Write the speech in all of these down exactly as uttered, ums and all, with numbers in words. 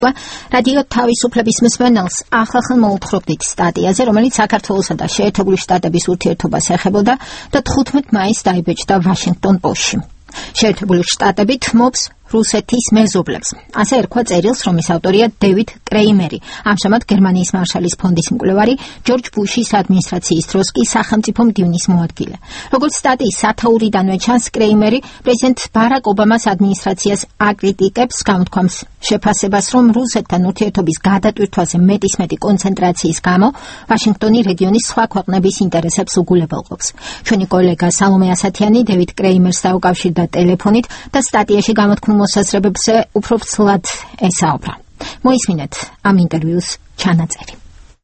რადიო თავისუფლების მსმენელს ახლახან მოუთხრობდით სტატიაზე, რომელიც საქართველოსა და შეერთებული შტატების ურთიერთობას ეხებოდა და თხუთმეტ მაისს დაიბეჭდა ვაშინგტონ პოსტში. შეერთებული შტატები თმობს რუსეთის მეზობლებს. ასე ერქვა წერილს, რომლის ავტორია დევიდ კრეიმერი, ამჟამად გერმანიის მარშალის ფონდის მკვლევარი, ჯორჯ ბუშის ადმინისტრაციის დროს კი სახელმწიფო მდივნის მოადგილე. როგორც სტატიის სათაურიდანვე ჩანს, კრეიმერი პრეზიდენტ ბარაკ ობამას ადმინისტრაციას აკრიტიკებს, გამოთქვამს შეფასებას, რომ რუსეთთან ურთიერთობის გადატვირთვაზე მეტისმეტი კონცენტრაციის გამო ვაშინგტონი რეგიონის სხვა ქვეყნების ინტერესებს უგულებელყოფს. ჩვენი კოლეგა სალომე ასათიანი დევიდ კრეიმერს დაუკავშირდა ტელეფონით და სტატიაში გამოთქმულ მოსაზრებებზე უფრო ცლად ესაუბრა. მოისმინეთ ამ ინტერვიუს ჩანაწერი.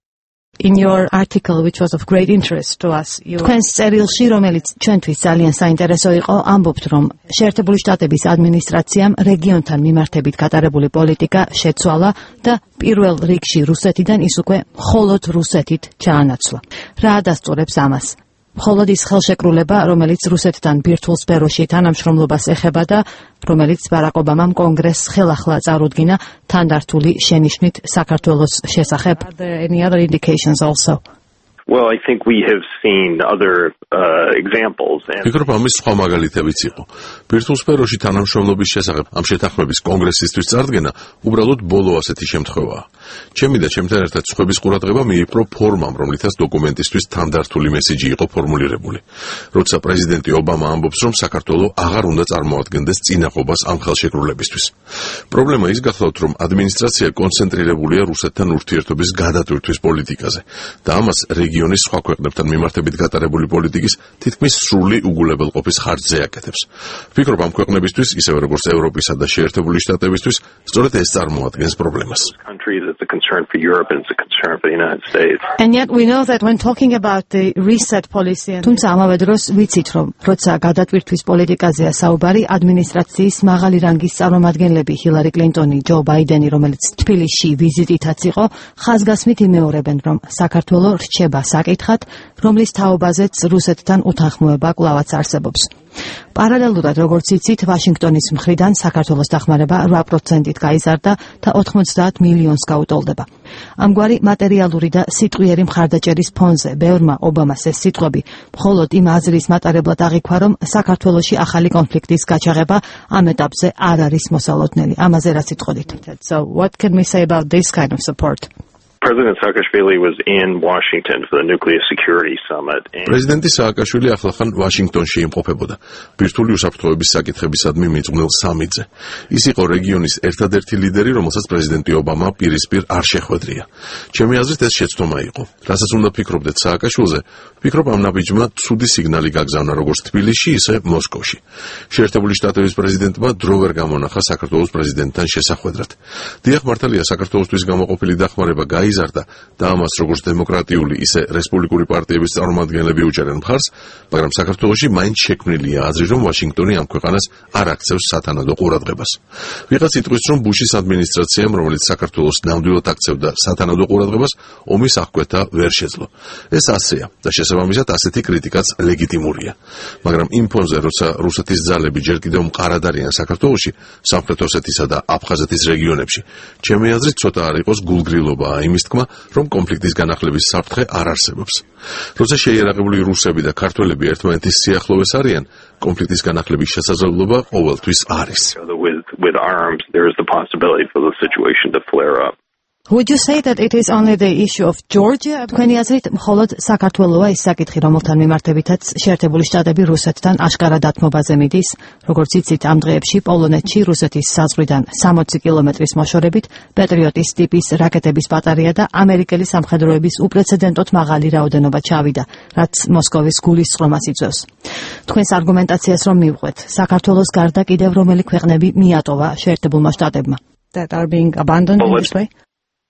In your article, which was of great interest to us, you... თქვენს წერილში, რომელიც ჩვენთვის ძალიან საინტერესო იყო, ამბობთ, რომ შეერთებული შტატების ადმინისტრაციამ რეგიონთან მიმართებით გატარებული პოლიტიკა შეცვალა და პირველ რიგში რუსეთიდან ის უკვე მხოლოდ რუსეთით ჩაანაცვლა. რა ადასტურებს ამას? მხოლოდ ის ხელშეკრულება, რომელიც რუსეთთან ბირთვულ სფეროში თანამშრომლობას ეხება და რომელიც ბარაკ ობამამ კონგრესს ხელახლა წარუდგინა თანდართული შენიშვნით საქართველოს შესახებ. Are there any other indications also? Well, I think we have seen other uh, examples. ფიქრობ, ამის სხვა მაგალითებიც იყო. ბირთვულ სფეროში თანამშრომლობის შესახებ ამ შეთანხმების კონგრესისთვის წარდგენა უბრალოდ ბოლო ასეთი შემთხვევაა. ჩემი და ჩემთან ერთად სხვების ყურადღება მიიპყრო ფორმამ, რომლითაც დოკუმენტისთვის თანდართული მესიჯი იყო ფორმულირებული. როცა პრეზიდენტი ობამა ამბობს, რომ საქართველო აღარ უნდა წარმოადგენდეს წინაღობას ამ ხელშეკრულებისთვის. პრობლემა ის გახლავთ, რომ ადმინისტრაცია კონცენტრირებულია რუსეთთან ურთიერთობის გადატვირთვის პოლიტიკაზე და ამას რეგიონის სხვა ქვეყნებთან მიმართებით გატარებული პოლიტიკის თითქმის სრული უგულებელყოფის ხარჯზე აკეთებს. ვფიქრობ, ამ ქვეყნებისთვის, ისევე როგორც ევროპისა და შეერთებული შტატებისთვის, სწორედ ეს წარმოადგენს პრობლემას. It's a concern for Europe and it's a concern for the United States. And yet we know that when talking about the reset policy, თუმცა ამავე დროს ვიცით, რომ როცა გადატვირთვის პოლიტიკაზეა საუბარი, ადმინისტრაციის მაღალი რანგის წარმომადგენლები ჰილარი კლინტონი, ჯო ბაიდენი, რომელიც თბილისში ვიზიტითაც იყო, ხაზგასმით იმეორებენ, რომ საქართველო რჩება საკითხად, რომლის თაობაზეც რუსეთთან უთანხმოება კვლავაც არსებობს. პარალელურად, როგორც იცით, ვაშინგტონის მხრიდან საქართველოს დახმარება რვა პროცენტით გაიზარდა და ოთხმოცდაათ მილიონს გაუტოლდება. ამგვარი მატერიალური და სიტყვიერი მხარდაჭერის ფონზე ბევრმა ობამას ეს სიტყვები მხოლოდ იმ აზრის მატარებლად აღიქვა, რომ საქართველოში ახალი კონფლიქტის გაჩაღება ამ ეტაპზე არ არის მოსალოდნელი. ამაზე რა სიტყოდით? So what can we say about this kind of support? President Saakashvili was in Washington for the Nuclear Security Summit. პრეზიდენტი სააკაშვილი ახლახან ვაშინგტონში იმყოფებოდა ბირთვული უსაფრთხოების საკითხებისადმი მიძღვნილ სამიტზე. ის იყო რეგიონის ერთადერთი ლიდერი, რომელსაც პრეზიდენტი ობამა პირისპირ არ შეხვედრია. ჩემი აზრით, ეს შეცდომა იყო. რასაც უნდა ფიქრობდეთ სააკაშვილზე, ვფიქრობ, ამ ნაბიჯმა ცუდი სიგნალი გაგზავნა როგორც თბილისში, ისე მოსკოვში. შეერთებული შტატების პრეზიდენტმა დრო ვერ გამონახა საქართველოს პრეზიდენტთან შესახვედრად. დიახ, მართალია, საქართველოსთვის გამოყოფილი დახმარება გაიზარდა და ამას როგორც დემოკრატიული, ისე რესპუბლიკური პარტიების წარმომადგენლები უჭერენ მხარს, მაგრამ საქართველოში მაინც შექმნილია აზრი, რომ ვაშინგტონი ამ ქვეყანას არ აქცევს სათანადო ყურადღებას. ვიღაც იტყვის, რომ ბუშის ადმინისტრაციამ, რომელიც საქართველოს ნამდვილად აქცევდა სათანადო ყურადღებას, ომის აღკვეთა ვერ შეძლო. ეს ასეა და შესაბამისად ასეთი კრიტიკაც ლეგიტიმურია. მაგრამ იმ ფონზე, როცა რუსეთის ძალები ჯერ კიდევ მყარად არიან საქართველოში, სამხრეთ ოსეთისა და აფხაზეთის რეგიონებში, ჩემი აზრით ცოტა არ იყოს გულგრილობა იმის თქმა, რომ კონფლიქტის განახლების საფრთხე არ არსებობს. როცა შეიარაღებული რუსები და ქართველები ერთმანეთის სიახლოვეს არიან, კონფლიქტის განახლების შესაძლებლობა ყოველთვის არის. With, with arms, there is the possibility for the situation to flare up. Would you say that it is only the issue of Georgia? თქვენი აზრით, მხოლოდ საქართველოა ის საკითხი, რომელთან მიმართებითაც შეერთებული შტატები რუსეთთან აშკარა დათმობაზე მიდის, როგორც იცით, ამ დღეებში პოლონეთში რუსეთის საზღვრიდან სამოცი კილომეტრის მოშორებით პეტრიოტის ტიპის რაკეტების ბატარეა და ამერიკელი სამხედროების უპრეცედენტოდ მაღალი რაოდენობა ჩავიდა, რაც მოსკოვის გულისწყრომას იწვევს. თქვენს არგუმენტაციას რომ მივყვეთ, საქართველოს გარდა კიდევ რომელი ქვეყნები მიატოვა შეერთებულმა შტატებმა? That are being abandoned in this way?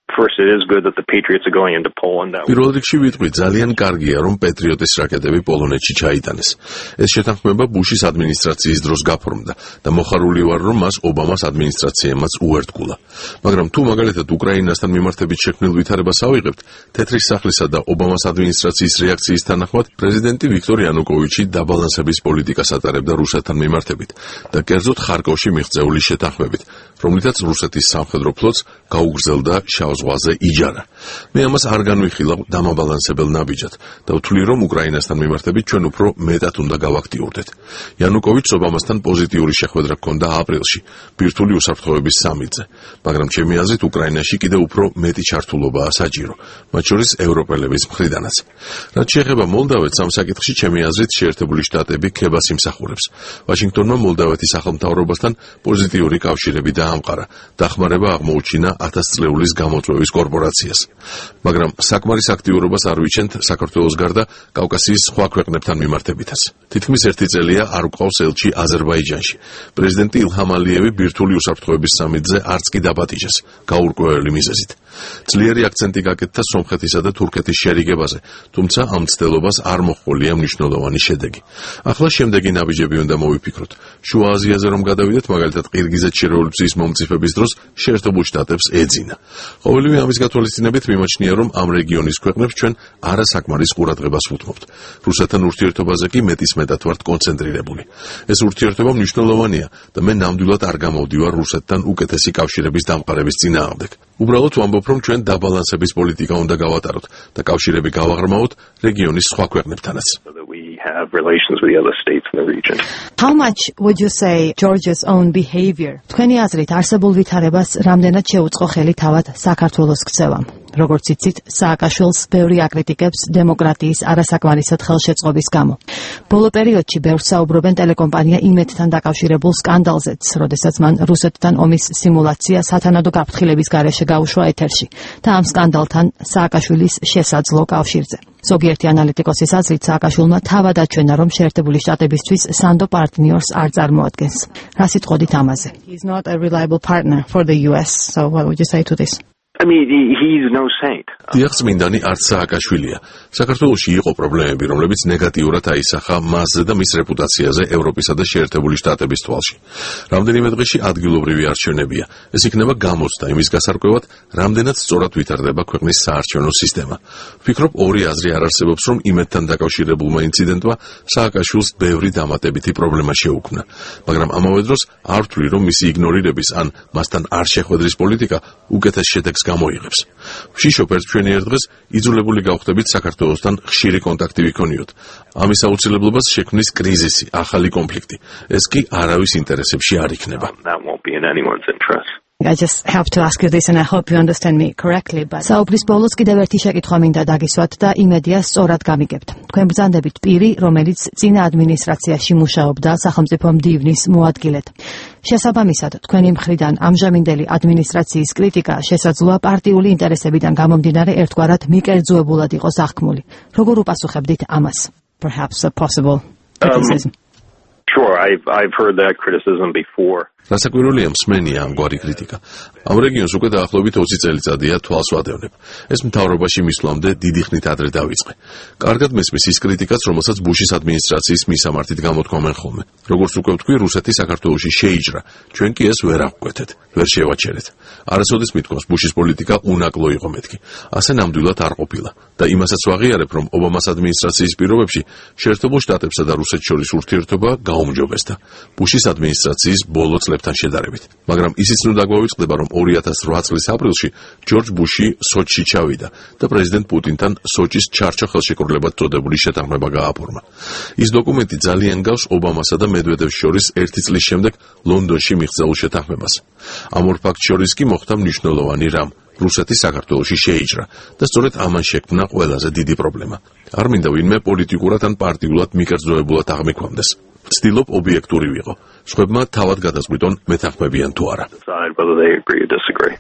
First, it is good that the Patriots are going into Poland. პირველ რიგში ვიტყვი, ძალიან კარგია, რომ პეტრიოტის რაკეტები პოლონეთში ჩაიტანეს. ეს შეთანხმება ბუშის ადმინისტრაციის დროს გაფორმდა და მოხარული ვარ, რომ მას ობამას ადმინისტრაციამაც უერთგულა. მაგრამ თუ მაგალითად უკრაინასთან მიმართებით შექმნილ ვითარებას ავიღებთ, თეთრი სახლისა და ობამას ადმინისტრაციის რეაქციის თანახმად, პრეზიდენტი ვიქტორ იანუკოვიჩი დაბალანსების პოლიტიკას ატარებდა რუსეთთან მიმართებით და კერძოდ ხარკოვში მიღწეული შეთანხმებით, რომლითაც რუსეთის სამხედრო ფლოტს გაუგრძელდა შავ ზღვაზე იჯარა. მე ამას არ განვიხილავ დამაბალანსებელ ნაბიჯად და ვთვლი, რომ უკრაინასთან მიმართებით ჩვენ უფრო მეტად უნდა გავაქტიურდეთ. იანუკოვიჩს ობამასთან პოზიტიური შეხვედრა ჰქონდა აპრილში, ბირთვული უსაფრთხოების სამიტზე, მაგრამ ჩემი აზრით უკრაინაში კიდევ უფრო მეტი ჩართულობაა საჭირო, მათ შორის ევროპელების მხრიდანაც. რაც შეეხება მოლდავეთს, ამ საკითხში ჩემი აზრით შეერთებული შტატები ქებას იმსახურებს. ვაშინგტონმა მოლდავეთის სახელმთავრობასთან პოზიტიური კავშირები დაამყარა, დახმარება აღმოუჩინა ათასწლეულის გამოწვევის კორპორაციას. მაგრამ საკმარის აქტიურობას არ ვიჩენთ საქართველოს გარდა კავკასიის სხვა ქვეყნებთან მიმართებითაც. თითქმის ერთი წელია არ გვყავს ელჩი აზერბაიჯანში. პრეზიდენტი ილჰამ ალიევი ბირთვული უსაფრთხოების სამიტზე არც კი დაპატიჟეს, გაურკვეველი მიზეზით. ძლიერი აქცენტი გაკეთდა სომხეთისა და თურქეთის შერიგებაზე, თუმცა ამ მცდელობას არ მოჰყოლია მნიშვნელოვანი შედეგი. ახლა შემდეგი ნაბიჯები უნდა მოვიფიქროთ. შუა აზიაზე რომ გადავიდეთ, მაგალითად ყირგიზეთში რევოლუციის მომწიფების დროს შეერთებულ შტატებს ეძინა. ყოველივე ამის გათვალისწინებით მიმაჩნია, რომ ამ რეგიონის ქვეყნებს ჩვენ არასაკმარის ყურადღებას ვუთმობთ. რუსეთთან ურთიერთობაზე კი მეტისმეტად ვართ კონცენტრირებული. ეს ურთიერთობა მნიშვნელოვანია და მე ნამდვილად არ გამოვდივარ რუსეთთან უკეთესი კავშირების დამყარების წინააღმდეგ. უბრალოდ ვამბობ, რომ ჩვენ დაბალანსების პოლიტიკა უნდა გავატაროთ და კავშირები გავაღრმავოთ რეგიონის სხვა ქვეყნებთანაც. Have relations with the other states in the region. How much would you say Georgia's own behavior? თქვენი აზრით, არსებულ ვითარებას რამდენად შეუწყო ხელი თავად საქართველოს ქცევამ? როგორც იცით, სააკაშვილს ბევრი აკრიტიკებს დემოკრატიის არასაკმარისად ხელშეწყობის გამო. ბოლო პერიოდში ბევრს საუბრობენ ტელეკომპანია იმედთან დაკავშირებულ სკანდალზეც, როდესაც მან რუსეთთან ომის სიმულაცია სათანადო გაფრთხილების გარეშე გაუშვა ეთერში და ამ სკანდალთან სააკაშვილის შესაძლო კავშირზე. ზოგიერთი ანალიტიკოსის აზრით, სააკაშვილმა თავად აჩვენა, რომ შეერთებული შტატებისთვის სანდო პარტნიორს არ წარმოადგენს. რა სიტყოდით ამაზე? He's not a reliable partner for the U S, so what would you say to this? I mean, he, he's no saint. დიახ, წმინდანი არც სააკაშვილია. საქართველოში იყო პრობლემები, რომლებიც ნეგატიურად აისახა მასზე და მის რეპუტაციაზე ევროპისა და შეერთებული შტატების თვალში. რამდენიმე დღეში ადგილობრივი არჩევნებია. ეს იქნება გამოცდა იმის გასარკვევად, რამდენად სწორად ვითარდება ქვეყნის საარჩევნო სისტემა. ვფიქრობ, ორი აზრი არ არსებობს, რომ იმედთან დაკავშირებულმა ინციდენტმა სააკაშვილს ბევრი დამატებითი პრობლემა შეუქმნა. მაგრამ ამავე დროს არ ვთვლი, რომ მისი იგნორირების ან მასთან არ შეხვედრის პოლიტიკა უკეთეს შედეგს გამოიღებს. ვშიშობ ერთ ჩვენი ერთ დღეს იძულებული გავხდებით საქართველოსთან ხშირი კონტაქტი ვიქონიოთ. ამის აუცილებლობას შექმნის კრიზისი, ახალი კონფლიქტი. ეს კი არავის ინტერესებში არ იქნება. That won't be in anyone's interest. I just have to ask you this and I hope you understand me correctly, but საუბრის ბოლოს კიდევ ერთი შეკითხვა მინდა დაგისვათ და იმედია სწორად გამიგებთ. თქვენ ბრძანდებით პირი, რომელიც წინა ადმინისტრაციაში მუშაობდა სახელმწიფო მდივნის მოადგილედ. შესაბამისად, თქვენი მხრიდან ამჟამინდელი ადმინისტრაციის კრიტიკა შესაძლოა პარტიული ინტერესებიდან გამომდინარე ერთგვარად მიკერძუებულად იყოს აღქმული. როგორ უპასუხებდით ამას? Perhaps a possible criticism. Um, sure, I've I've heard that criticism before. რასაკვირველია, მსმენია ამგვარი კრიტიკა. ამ რეგიონს უკვე დაახლოებით ოცი წელიწადია თვალს ვადევნებ. ეს მთავრობაში მისვლამდე დიდი ხნით ადრე დავიწყე. კარგად მესმის ის კრიტიკაც, რომელსაც ბუშის ადმინისტრაციის მისამართით გამოთქვამენ ხოლმე. როგორც უკვე ვთქვი, რუსეთი საქართველოში შეიჭრა. ჩვენ კი ეს ვერ აღკვეთეთ, ვერ შევაჩერეთ. არასოდეს მithქვამს, ბუშის პოლიტიკა უნაკლო იყო მეთქი. ასე ნამდვილად არ ყოფილა. და იმასაც ვაღიარებ, რომ ობამას ადმინისტრაციის პირობებში შეერთებულ შტატებსა და რუსეთს შორის ურთიერთობა გაუმჯობესდა. ბუშის ადმინისტრაციის ბოლო წლებთან შედარებით. მაგრამ ისიც ნუ დაგვავიწყდება, რომ ორი ათას რვა წლის აპრილში ჯორჯ ბუში სოჩში ჩავიდა და პრეზიდენტ პუტინთან სოჩის ჩარჩო ხელშეკრულებად წოდებული შეთანხმება გააფორმა. ის დოკუმენტი ძალიან გავს ობამასა და მედვედევს შორის ერთი წლის შემდეგ ლონდონში მიღწეულ შეთანხმებას. ამ ორ ფაქტს შორის კი მოხდა მნიშვნელოვანი რამ. რუსეთი საქართველოში შეიჭრა და სწორედ ამან შექმნა ყველაზე დიდი პრობლემა. არ მინდა ვინმე პოლიტიკურად ან პარტიულად მიკერძოებულად აღმიქვამდეს. ვცდილობ ობიექტური ვიყო. სხვებმა თავად გადაწყვიტონ მეთანხმებიან თუ არა.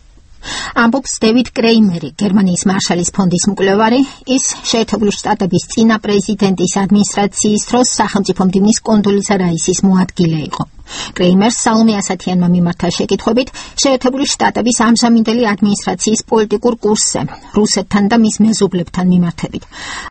ამბობს დევიდ კრეიმერი, გერმანიის მარშალის ფონდის მკვლევარი, ის შეერთებული შტატების წინა პრეზიდენტის ადმინისტრაციის დროს სახელმწიფო მდივნის კონდოლიზა რაისის მოადგილე იყო. კრეიმერს სალომე ასათიანმა მიმართა შეკითხვებით შეერთებული შტატების ამჟამინდელი ადმინისტრაციის პოლიტიკურ კურსზე, რუსეთთან და მის მეზობლებთან მიმართებით.